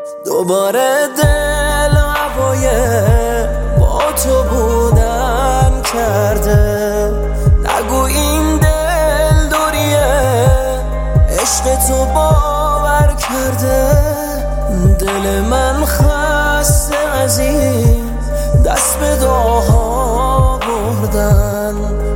دوباره دل هوای با تو بودن کرده. نگو این دل دوریه عشق تو باور کرده. دل من خسته از این دست به دعاها بردن.